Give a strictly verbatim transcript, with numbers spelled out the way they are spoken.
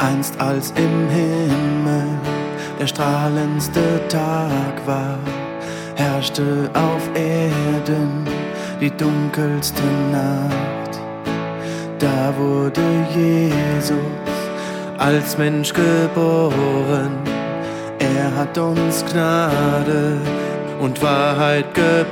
Einst als im Himmel der strahlendste Tag war, herrschte auf Erden die dunkelste Nacht. Da wurde Jesus als Mensch geboren. Er hat uns Gnade und Wahrheit geboren.